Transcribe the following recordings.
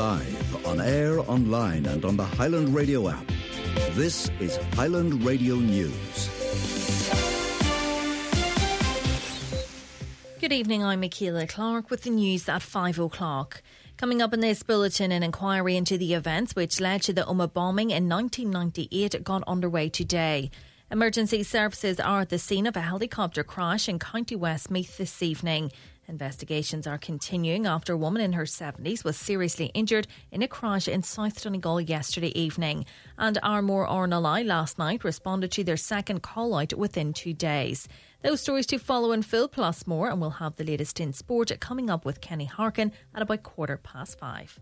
Live, on air, online and on the Highland Radio app. This is Highland Radio News. Good evening, I'm Michaela Clark with the news at 5 o'clock. Coming up in this bulletin, an inquiry into the events which led to the Omagh bombing in 1998 got underway today. Emergency services are at the scene of a helicopter crash in County Westmeath this evening. Investigations are continuing after a woman in her 70s was seriously injured in a crash in South Donegal yesterday evening. And Armore Ornalai last night responded to their second call-out within 2 days. Those stories to follow in full plus more, and we'll have the latest in sport coming up with Kenny Harkin at about 5:15.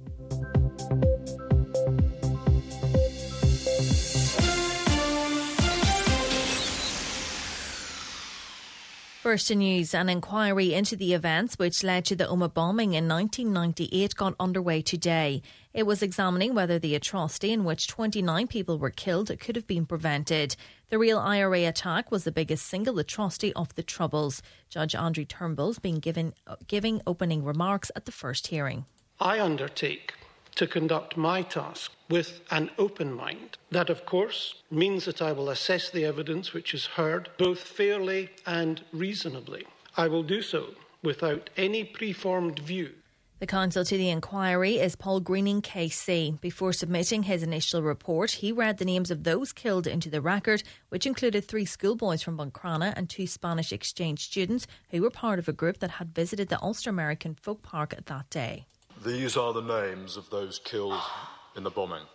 First in news, an inquiry into the events which led to the Omagh bombing in 1998 got underway today. It was examining whether the atrocity in which 29 people were killed could have been prevented. The real IRA attack was the biggest single atrocity of the Troubles. Judge Andrew Turnbull's been giving opening remarks at the first hearing. I undertake to conduct my task with an open mind. That, of course, means that I will assess the evidence which is heard both fairly and reasonably. I will do so without any preformed view. The counsel to the inquiry is Paul Greening KC. Before submitting his initial report, he read the names of those killed into the record, which included 3 schoolboys from Buncrana and 2 Spanish exchange students who were part of a group that had visited the Ulster American Folk Park that day. These are the names of those killed in the bombing.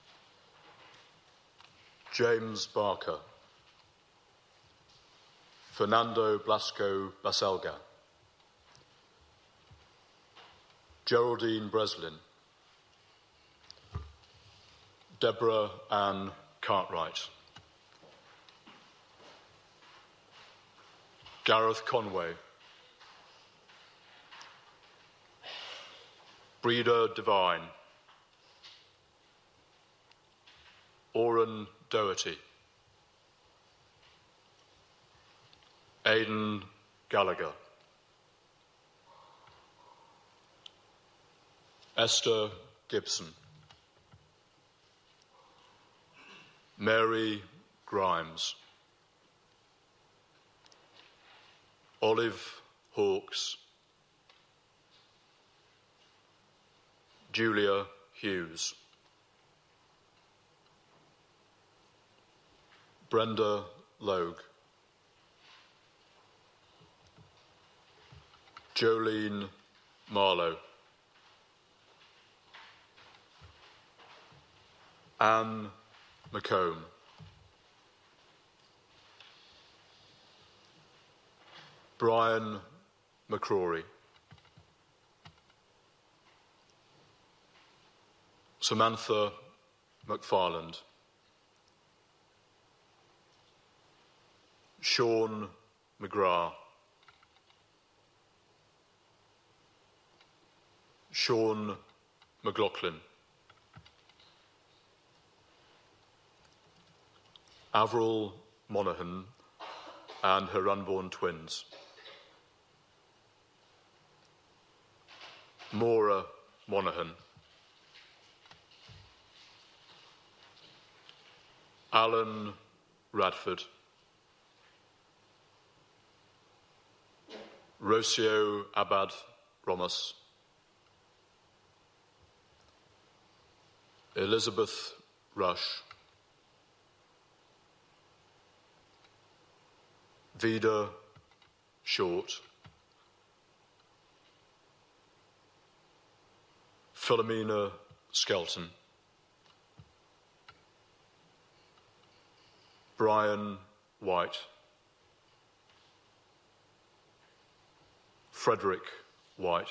James Barker, Fernando Blasco Baselga, Geraldine Breslin, Deborah Ann Cartwright, Gareth Conway, Breda Devine, Oren Doherty, Aidan Gallagher, Esther Gibson, Mary Grimes, Olive Hawkes, Julia Hughes, Brenda Logue, Jolene Marlowe, Anne McComb, Brian McCrory, Samantha McFarland, Sean McGrath, Sean McLaughlin, Avril Monaghan and her unborn twins, Maura Monaghan, Alan Radford, Rocio Abad Romas, Elizabeth Rush, Vida Short, Philomena Skelton, Brian White, Frederick White,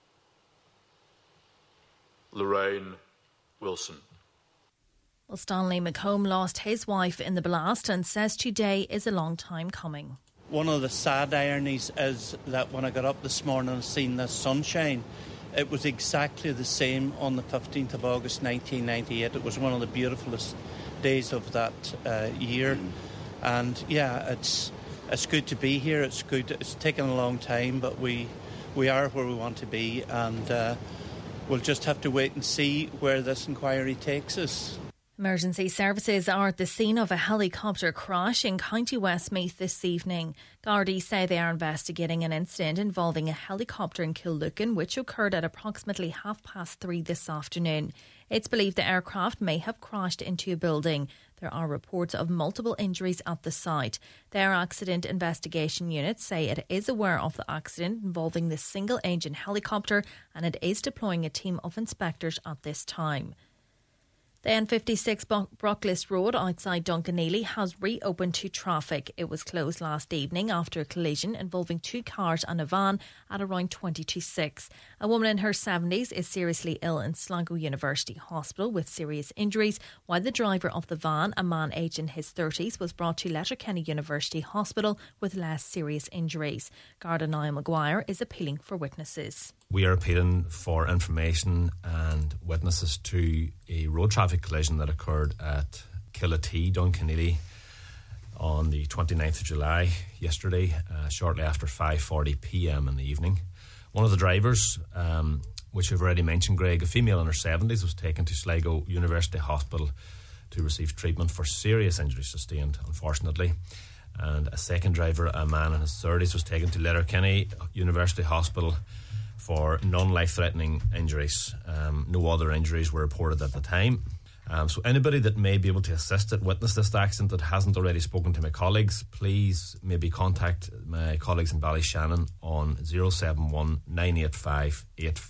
Lorraine Wilson. Well, Stanley McComb lost his wife in the blast and says today is a long time coming. One of the sad ironies is that when I got up this morning and seen the sunshine, it was exactly the same on the 15th of August 1998. It was one of the beautifulest days of that year. And yeah, it's good to be here. It's good. It's taken a long time, but we are where we want to be, and we'll just have to wait and see where this inquiry takes us. Emergency services are at the scene of a helicopter crash in County Westmeath this evening. Gardaí say they are investigating an incident involving a helicopter in Killucan, which occurred at approximately 3:30 this afternoon. It's believed the aircraft may have crashed into a building. There are reports of multiple injuries at the site. Their accident investigation unit say it is aware of the accident involving this single-engine helicopter and it is deploying a team of inspectors at this time. The N56 Brocklis Road outside Duncanneely has reopened to traffic. It was closed last evening after a collision involving two cars and a van at around 6:20. A woman in her 70s is seriously ill in Sligo University Hospital with serious injuries, while the driver of the van, a man aged in his 30s, was brought to Letterkenny University Hospital with less serious injuries. Garda Niall Maguire is appealing for witnesses. We are appealing for information and witnesses to a road traffic collision that occurred at Killatee, Duncanneely, on the 29th of July, yesterday, shortly after 5:40pm in the evening. One of the drivers, which you've already mentioned, Greg, a female in her 70s, was taken to Sligo University Hospital to receive treatment for serious injuries sustained, unfortunately. And a second driver, a man in his 30s, was taken to Letterkenny University Hospital for non-life-threatening injuries. No other injuries were reported at the time. So anybody that may be able to assist and witness this accident that hasn't already spoken to my colleagues, please maybe contact my colleagues in Ballyshannon on 071 985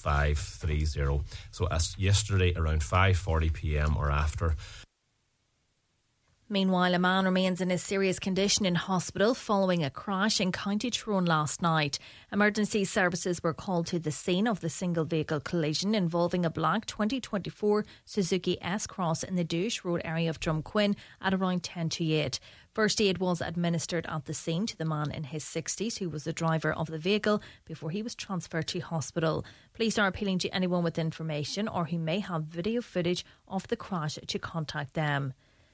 8530. So as yesterday around 5:40pm or after. Meanwhile, a man remains in a serious condition in hospital following a crash in County Tyrone last night. Emergency services were called to the scene of the single vehicle collision involving a black 2024 Suzuki S-Cross in the Douche Road area of Drumquin at around 8:10. First aid was administered at the scene to the man in his 60s who was the driver of the vehicle before he was transferred to hospital. Police are appealing to anyone with information or who may have video footage of the crash to contact them.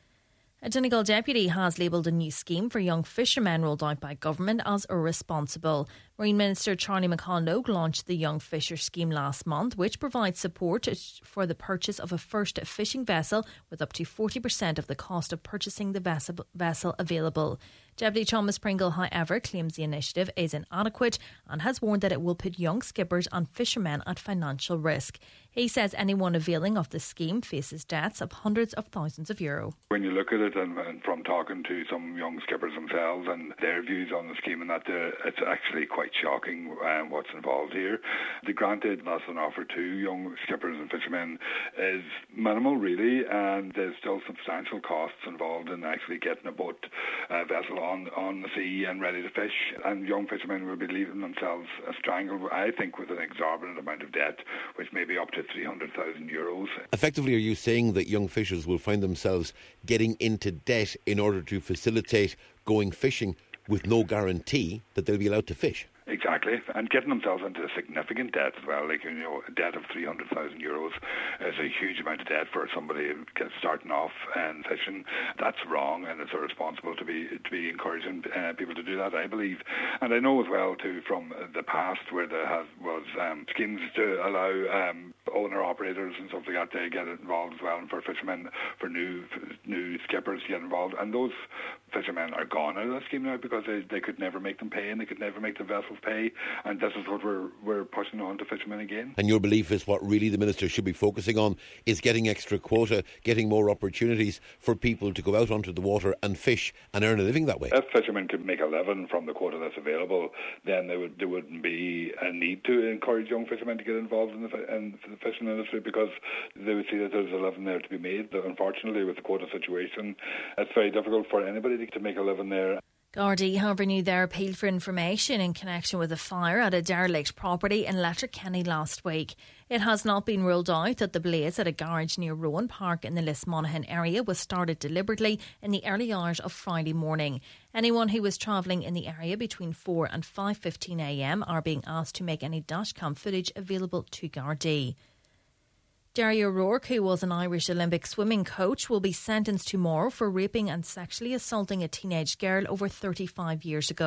A Donegal deputy has labelled a new scheme for young fishermen rolled out by government as irresponsible. Marine Minister Charlie McConlogue launched the Young Fisher Scheme last month, which provides support for the purchase of a first fishing vessel with up to 40% of the cost of purchasing the vessel available. Deputy Thomas Pringle, however, claims the initiative is inadequate and has warned that it will put young skippers and fishermen at financial risk. He says anyone availing of the scheme faces debts of hundreds of thousands of euro. When you look at it and from talking to some young skippers themselves and their views on the scheme and that, it's actually quite shocking what's involved here. The grant aid that's an offer to young skippers and fishermen is minimal really, and there's still substantial costs involved in actually getting a boat vessel on the sea and ready to fish, and young fishermen will be leaving themselves strangled, I think, with an exorbitant amount of debt, which may be up to 300,000 euros. Effectively, are you saying that young fishers will find themselves getting into debt in order to facilitate going fishing with no guarantee that they'll be allowed to fish? Exactly, and getting themselves into a significant debt as well, like, a debt of 300,000 euros is a huge amount of debt for somebody starting off and fishing. That's wrong, and it's irresponsible to be encouraging people to do that, I believe. And I know as well too from the past where there was schemes to allow owner-operators and stuff like that to get involved as well, and for fishermen, for new skippers to get involved, and those fishermen are gone out of that scheme now because they could never make them pay and they could never make the vessels pay, and this is what we're pushing on to fishermen again. And your belief is what really the Minister should be focusing on is getting extra quota, getting more opportunities for people to go out onto the water and fish and earn a living that way. If fishermen could make a living from the quota that's available, then there wouldn't be a need to encourage young fishermen to get involved in the fishing industry, because they would see that there's a living there to be made. But unfortunately, with the quota situation, it's very difficult for anybody to make a living there. Gardaí have renewed their appeal for information in connection with a fire at a derelict property in Letterkenny last week. It has not been ruled out that the blaze at a garage near Rowan Park in the Lismonaghan area was started deliberately in the early hours of Friday morning. Anyone who was travelling in the area between 4 and 5:15am are being asked to make any dashcam footage available to Gardaí. Derry O'Rourke, who was an Irish Olympic swimming coach, will be sentenced tomorrow for raping and sexually assaulting a teenage girl over 35 years ago.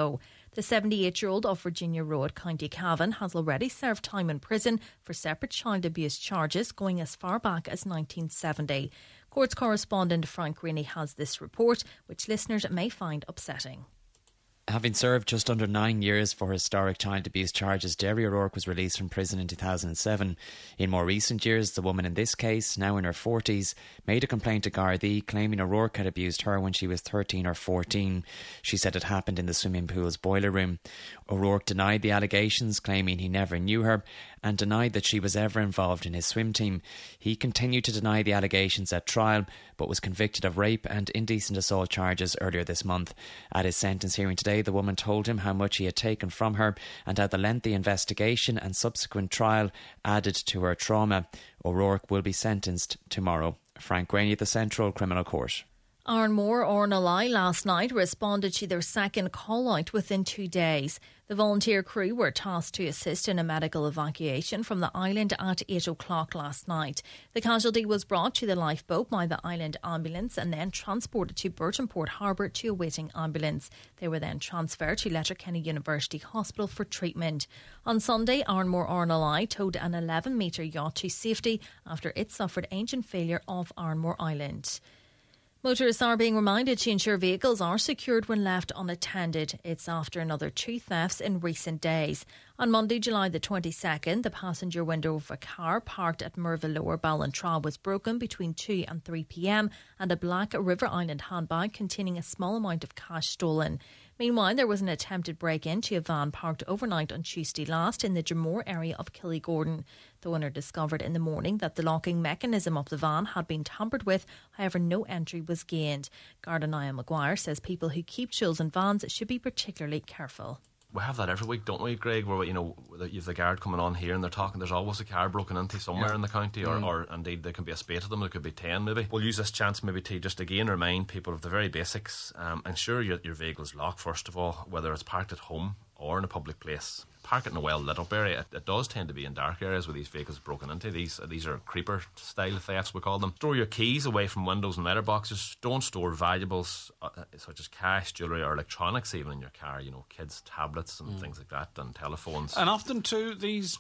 The 78-year-old of Virginia Road, County Cavan, has already served time in prison for separate child abuse charges going as far back as 1970. Courts correspondent Frank Rainey has this report, which listeners may find upsetting. Having served just under 9 years for historic child abuse charges, Derry O'Rourke was released from prison in 2007. In more recent years, the woman in this case, now in her 40s, made a complaint to Gardaí claiming O'Rourke had abused her when she was 13 or 14. She said it happened in the swimming pool's boiler room. O'Rourke denied the allegations, claiming he never knew her, and denied that she was ever involved in his swim team. He continued to deny the allegations at trial, but was convicted of rape and indecent assault charges earlier this month. At his sentence hearing today, the woman told him how much he had taken from her and how the lengthy investigation and subsequent trial added to her trauma. O'Rourke will be sentenced tomorrow. Frank Rainey at the Central Criminal Court. Ardmore Ornelai last night responded to their second call-out within 2 days. The volunteer crew were tasked to assist in a medical evacuation from the island at 8 o'clock last night. The casualty was brought to the lifeboat by the island ambulance and then transported to Burtonport Harbour to a waiting ambulance. They were then transferred to Letterkenny University Hospital for treatment. On Sunday, Ardmore Ornelai towed an 11-metre yacht to safety after it suffered engine failure off Ardmore Island. Motorists are being reminded to ensure vehicles are secured when left unattended. It's after another 2 thefts in recent days. On Monday, July the 22nd, the passenger window of a car parked at Merville Lower Ballintraw was broken between 2 and 3 p.m. and a black River Island handbag containing a small amount of cash stolen. Meanwhile, there was an attempted break-in to a van parked overnight on Tuesday last in the Dromore area of Killygordon. The owner discovered in the morning that the locking mechanism of the van had been tampered with, however no entry was gained. Garda Niall Maguire says people who keep tools in vans should be particularly careful. We have that every week, don't we, Greg, where you have the guard coming on here and they're talking, there's always a car broken into somewhere in the county, or indeed there can be a spate of them, there could be 10 maybe. We'll use this chance maybe to just again remind people of the very basics. Ensure your vehicle's locked first of all, whether it's parked at home or in a public place. Park it in a well lit up area. It does tend to be in dark areas where these vehicles are broken into. These are creeper style thefts, we call them. Store your keys away from windows and letterboxes. Don't store valuables such as cash, jewellery or electronics even in your car, kids' tablets and things like that, and telephones. And often too these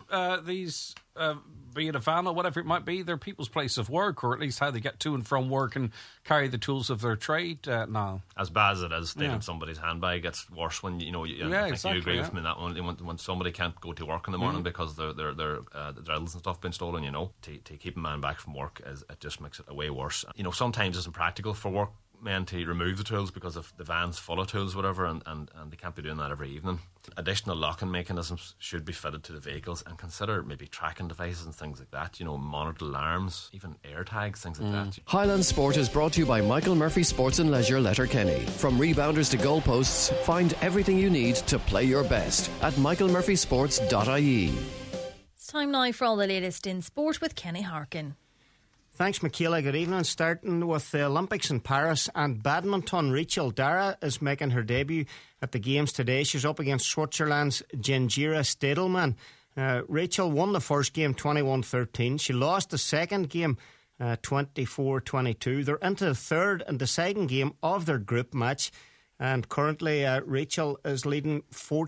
be it a van or whatever it might be, they're people's place of work, or at least how they get to and from work and carry the tools of their trade now. As bad as it is, taking somebody's handbag gets worse when you agree with me on that one. When somebody can't go to work in the morning because their drills and stuff been stolen, to keep a man back from work, it just makes it way worse. Sometimes it's impractical for work men to remove the tools because of the van's full of tools, whatever, and they can't be doing that every evening. Additional locking mechanisms should be fitted to the vehicles, and consider maybe tracking devices and things like that, monitored alarms, even air tags, things like that. Highland Sport is brought to you by Michael Murphy Sports and Leisure, Letterkenny. From rebounders to goalposts, find everything you need to play your best at michaelmurphysports.ie. It's time now for all the latest in sport with Kenny Harkin. Thanks, Michaela. Good evening. Starting with the Olympics in Paris and badminton, Rachel Dara is making her debut at the Games today. She's up against Switzerland's Jendira Stadelmann. Rachel won the first game 21-13. She lost the second game 24-22. They're into the third and deciding game of their group match. And currently Rachel is leading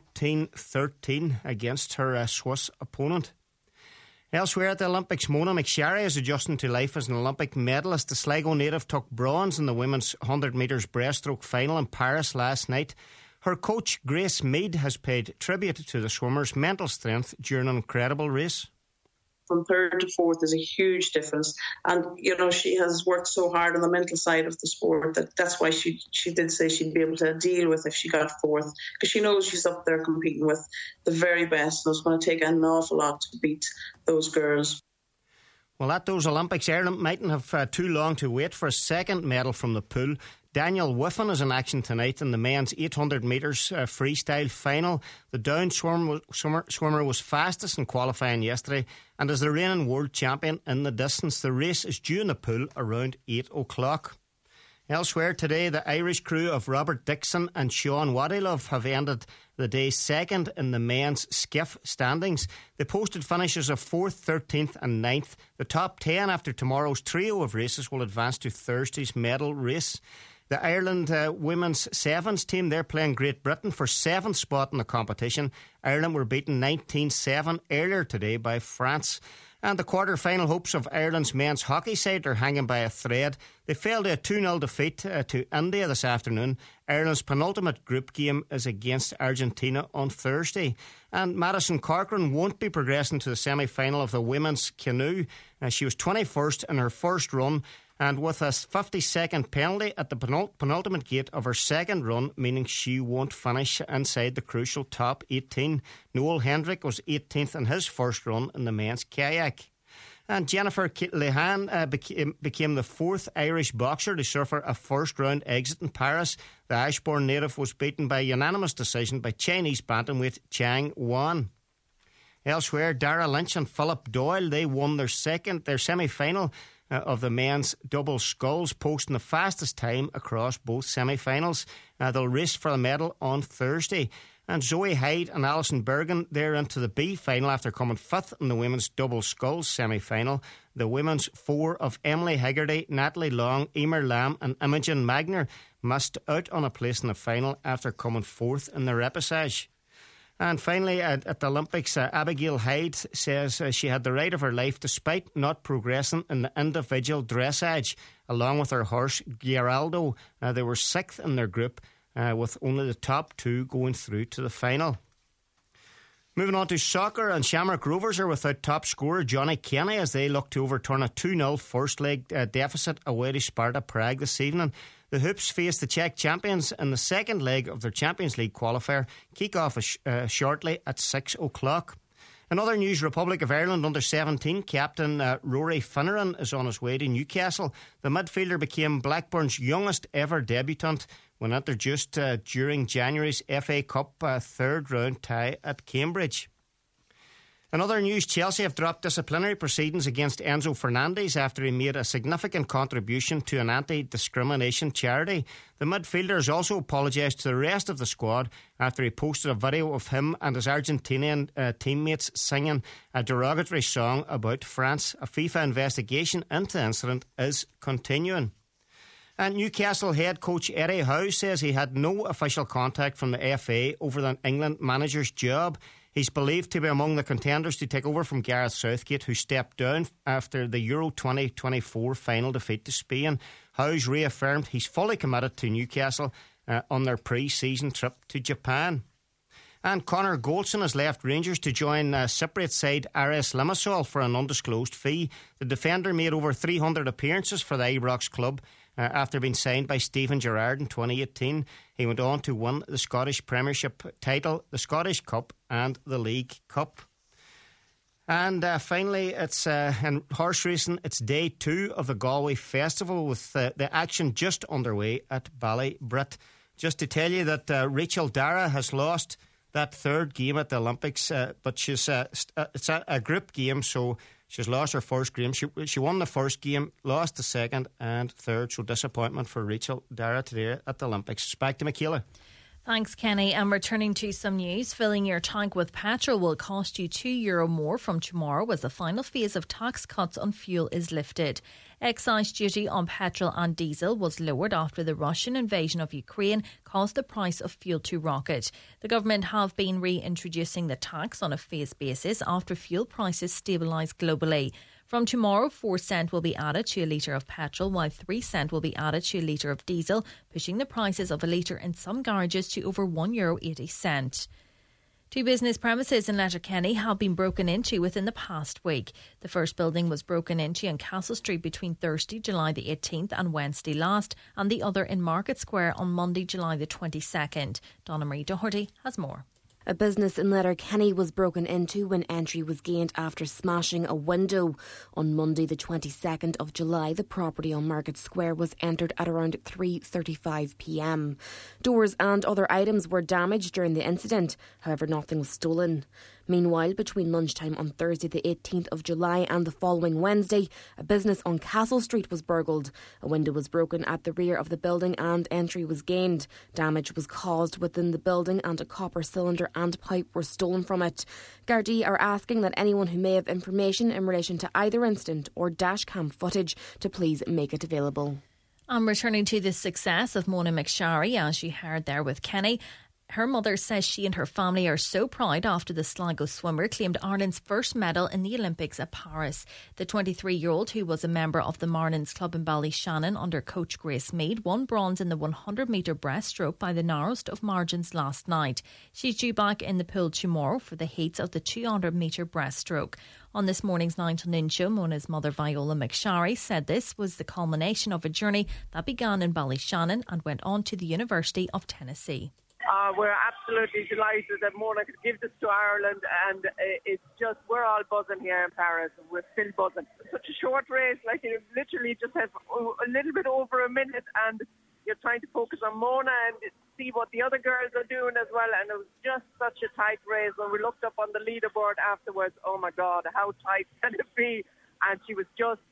14-13 against her Swiss opponent. Elsewhere at the Olympics, Mona McSherry is adjusting to life as an Olympic medalist. The Sligo native took bronze in the women's 100 metres breaststroke final in Paris last night. Her coach, Grace Mead, has paid tribute to the swimmer's mental strength during an incredible race. From third to fourth is a huge difference. And, she has worked so hard on the mental side of the sport that's why she did say she'd be able to deal with if she got fourth, because she knows she's up there competing with the very best, and it's going to take an awful lot to beat those girls. Well, at those Olympics, Ireland mightn't have too long to wait for a second medal from the pool. Daniel Whiffen is in action tonight in the men's 800 metres freestyle final. The down swimmer was fastest in qualifying yesterday and is the reigning world champion in the distance. The race is due in the pool around 8 o'clock. Elsewhere today, the Irish crew of Robert Dixon and Sean Wadilov have ended the day second in the men's skiff standings. They posted finishes of 4th, 13th and 9th. The top 10 after tomorrow's trio of races will advance to Thursday's medal race. The Ireland women's sevens team, they're playing Great Britain for 7th spot in the competition. Ireland were beaten 19-7 earlier today by France. And the quarter-final hopes of Ireland's men's hockey side are hanging by a thread. They fell to a 2-0 defeat to India this afternoon. Ireland's penultimate group game is against Argentina on Thursday. And Madison Corcoran won't be progressing to the semi-final of the women's canoe. She was 21st in her first run, and with a 50-second penalty at the penultimate gate of her second run, meaning she won't finish inside the crucial top 18. Noel Hendrick was 18th in his first run in the men's kayak. And Jennifer Lehan became the 4th Irish boxer to suffer a first-round exit in Paris. The Ashbourne native was beaten by unanimous decision by Chinese bantamweight Chang Wan. Elsewhere, Dara Lynch and Philip Doyle, they won their semi-final of the men's double sculls, posting the fastest time across both semi-finals. They'll race for the medal on Thursday. And Zoe Hyde and Alison Bergen, they're into the B final after coming 5th in the women's double sculls semi-final. The women's 4 of Emily Hegarty, Natalie Long, Emer Lamb and Imogen Magner missed out on a place in the final after coming 4th in the repechage. And finally, at the Olympics, Abigail Hyde says she had the ride of her life despite not progressing in the individual dressage. Along with her horse, Giraldo, they were 6th in their group, with only the top 2 going through to the final. Moving on to soccer, and Shamrock Rovers are without top scorer Johnny Kenny as they look to overturn a 2-0 first leg deficit away to Sparta Prague this evening. The Hoops face the Czech champions in the second leg of their Champions League qualifier. Kick-off is shortly at 6 o'clock. In other news, Republic of Ireland under-17 captain Rory Finneran is on his way to Newcastle. The midfielder became Blackburn's youngest ever debutant when introduced during January's FA Cup third-round tie at Cambridge. In other news, Chelsea have dropped disciplinary proceedings against Enzo Fernandez after he made a significant contribution to an anti-discrimination charity. The midfielder has also apologised to the rest of the squad after he posted a video of him and his Argentinian teammates singing a derogatory song about France. A FIFA investigation into the incident is continuing. And Newcastle head coach Eddie Howe says he had no official contact from the FA over the England manager's job. He's believed to be among the contenders to take over from Gareth Southgate, who stepped down after the Euro 2024 final defeat to Spain. Howe's reaffirmed he's fully committed to Newcastle on their pre-season trip to Japan. And Conor Goldson has left Rangers to join Cypriot side RS Limassol for an undisclosed fee. The defender made over 300 appearances for the Ibrox club after being signed by Stephen Gerrard in 2018. He went on to win the Scottish Premiership title, the Scottish Cup and the League Cup. And finally, it's in horse racing, it's day 2 of the Galway Festival with the action just underway at Ballybrit. Just to tell you that Rachel Dara has lost that third game at the Olympics, but she's it's a group game, so she's lost her first game. She won the first game, lost the second and third, so disappointment for Rachel Dara today at the Olympics. Back to Michaela. Thanks, Kenny. And returning to some news, filling your tank with petrol will cost you €2 more from tomorrow as the final phase of tax cuts on fuel is lifted. Excise duty on petrol and diesel was lowered after the Russian invasion of Ukraine caused the price of fuel to rocket. The government have been reintroducing the tax on a phased basis after fuel prices stabilise globally. From tomorrow, 4 cents will be added to a litre of petrol, while 3 cents will be added to a litre of diesel, pushing the prices of a litre in some garages to over €1.80. 2 business premises in Letterkenny have been broken into within the past week. The first building was broken into on Castle Street between Thursday, July the 18th and Wednesday last, and the other in Market Square on Monday, July the 22nd. Donna Marie Doherty has more. A business in Letterkenny was broken into when entry was gained after smashing a window. On Monday the 22nd of July, the property on Market Square was entered at around 3:35 p.m. Doors and other items were damaged during the incident, however nothing was stolen. Meanwhile, between lunchtime on Thursday the 18th of July and the following Wednesday, a business on Castle Street was burgled. A window was broken at the rear of the building and entry was gained. Damage was caused within the building and a copper cylinder and pipe were stolen from it. Gardaí are asking that anyone who may have information in relation to either incident or dashcam footage to please make it available. I'm returning to the success of Mona McSharry, as you heard there with Kenny. Her mother says she and her family are so proud after the Sligo swimmer claimed Ireland's first medal in the Olympics at Paris. The 23-year-old, who was a member of the Marnins Club in Ballyshannon under coach Grace Mead, won bronze in the 100-metre breaststroke by the narrowest of margins last night. She's due back in the pool tomorrow for the heats of the 200-metre breaststroke. On this morning's 9 to Noon show, Mona's mother Viola McSharry said this was the culmination of a journey that began in Ballyshannon and went on to the University of Tennessee. We're absolutely delighted that Mona could give this to Ireland, and it's just, we're all buzzing here in Paris. We're still buzzing. Such a short race, like you literally just have a little bit over a minute, and you're trying to focus on Mona and see what the other girls are doing as well. And it was just such a tight race. When we looked up on the leaderboard afterwards, oh my God, how tight can it be? And she was just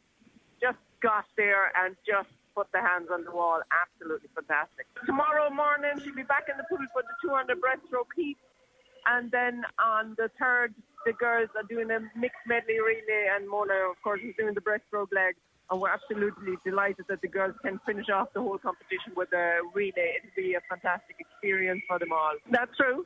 got there and just put the hands on the wall. Absolutely fantastic. Tomorrow morning she'll be back in the pool for the 200 breaststroke heat, and then on the 3rd the girls are doing a mixed medley relay, and Mona of course is doing the breaststroke leg, and we're absolutely delighted that the girls can finish off the whole competition with a relay. It'll be a fantastic experience for them all. That's true.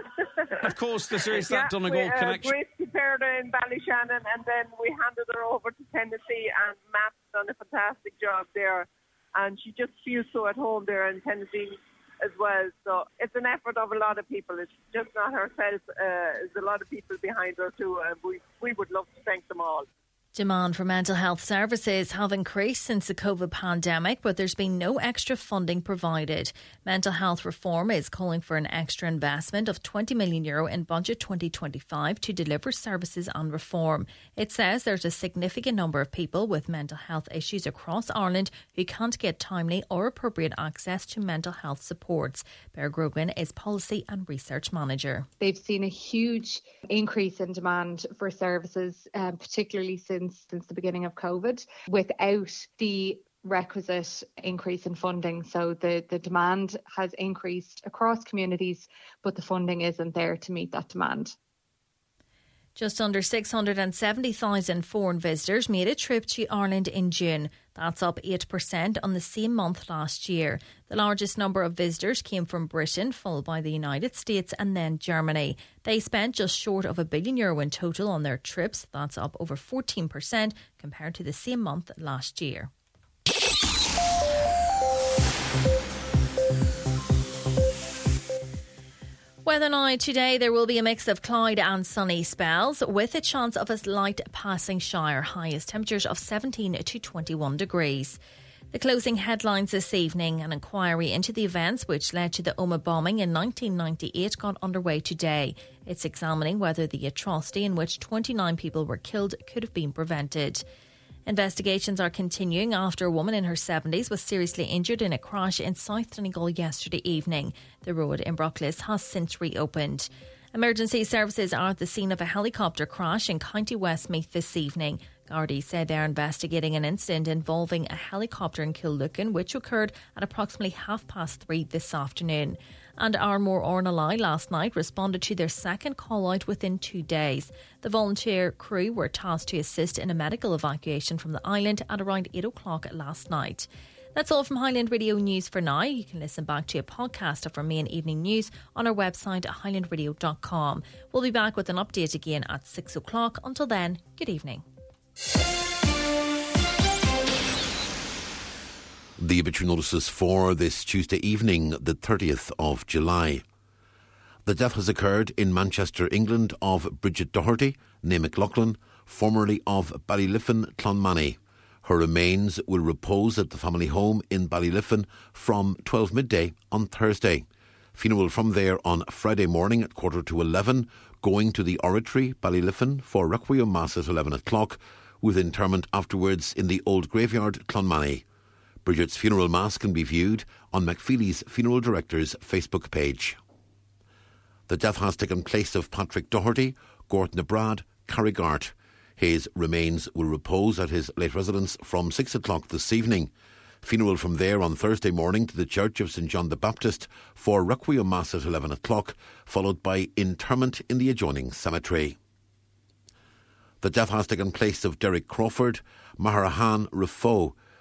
Of course, there is that Donegal connection. Grace prepared her in Ballyshannon, and then we handed her over to Tennessee, and Matt's done a fantastic job there. And she just feels so at home there in Tennessee as well. So it's an effort of a lot of people. It's just not herself. There's a lot of people behind her too, and we would love to thank them all. Demand for mental health services have increased since the COVID pandemic, but there's been no extra funding provided. Mental health reform is calling for an extra investment of €20 million in budget 2025 to deliver services and reform. It says there's a significant number of people with mental health issues across Ireland who can't get timely or appropriate access to mental health supports. Bear Grogan is Policy and Research Manager. They've seen a huge increase in demand for services, particularly since the beginning of COVID, without the requisite increase in funding. So the demand has increased across communities, but the funding isn't there to meet that demand. Just under 670,000 foreign visitors made a trip to Ireland in June. That's up 8% on the same month last year. The largest number of visitors came from Britain, followed by the United States and then Germany. They spent just short of €1 billion in total on their trips. That's up over 14% compared to the same month last year. Weather now. Today there will be a mix of cloud and sunny spells with a chance of a light passing shower. Highest temperatures of 17 to 21 degrees. The closing headlines this evening: an inquiry into the events which led to the Omagh bombing in 1998 got underway today. It's examining whether the atrocity in which 29 people were killed could have been prevented. Investigations are continuing after a woman in her 70s was seriously injured in a crash in South Donegal yesterday evening. The road in Brocklis has since reopened. Emergency services are at the scene of a helicopter crash in County Westmeath this evening. Gardaí said they're investigating an incident involving a helicopter in Killucan, which occurred at approximately 3:30 this afternoon. And Ardmore Ornelai last night responded to their second call-out within 2 days. The volunteer crew were tasked to assist in a medical evacuation from the island at around 8 o'clock last night. That's all from Highland Radio News for now. You can listen back to a podcast of our main evening news on our website at highlandradio.com. We'll be back with an update again at 6 o'clock. Until then, good evening. The obituary notices for this Tuesday evening, the 30th of July. The death has occurred in Manchester, England, of Bridget Doherty, née McLaughlin, formerly of Ballyliffin, Clonmany. Her remains will repose at the family home in Ballyliffin from 12 midday on Thursday. Funeral from there on Friday morning at 11:15, going to the Oratory, Ballyliffin, for Requiem Mass at 11 o'clock, with interment afterwards in the Old Graveyard, Clonmany. Bridget's funeral mass can be viewed on McFeely's Funeral Director's Facebook page. The death has taken place of Patrick Doherty, Gordon Brad, Carrigart. His remains will repose at his late residence from 6 o'clock this evening. Funeral from there on Thursday morning to the Church of St John the Baptist for Requiem Mass at 11 o'clock, followed by interment in the adjoining cemetery. The death has taken place of Derek Crawford, Maharahan Rafo,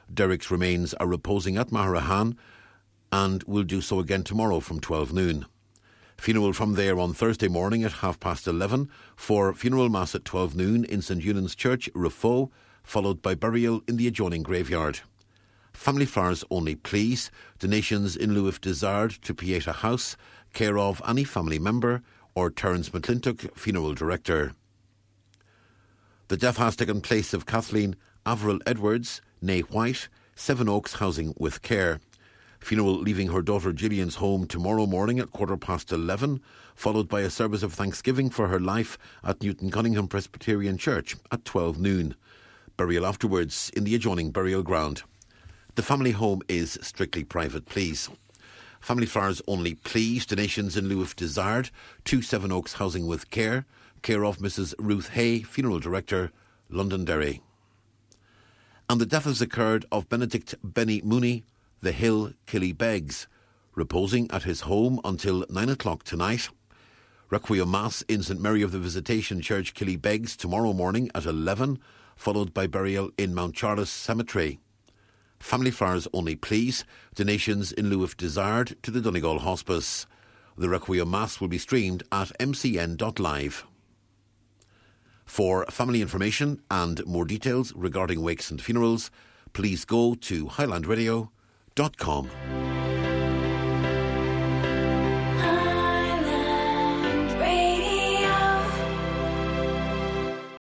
Derek's remains are reposing at Maharahan and will do so again tomorrow from 12 noon. Funeral from there on Thursday morning at 11:30 for funeral mass at 12 noon in St Eunan's Church, Rufo, followed by burial in the adjoining graveyard. Family flowers only, please. Donations in lieu if desired to Pieta House, care of any family member or Terence McClintock, funeral director. The death has taken place of Kathleen Averill Edwards, née White, Seven Oaks Housing with Care. Funeral leaving her daughter Gillian's home tomorrow morning at 11:15, followed by a service of thanksgiving for her life at Newton Cunningham Presbyterian Church at 12 noon. Burial afterwards in the adjoining burial ground. The family home is strictly private, please. Family flowers only, please. Donations in lieu if desired to Seven Oaks Housing with Care, care of Mrs. Ruth Hay, funeral director, Londonderry. And the death has occurred of Benedict Benny Mooney, The Hill, Killybegs, reposing at his home until 9 o'clock tonight. Requiem Mass in St Mary of the Visitation Church, Killybegs, tomorrow morning at 11, followed by burial in Mount Charles Cemetery. Family flowers only, please. Donations in lieu if desired to the Donegal Hospice. The Requiem Mass will be streamed at mcn.live. For family information and more details regarding wakes and funerals, please go to highlandradio.com.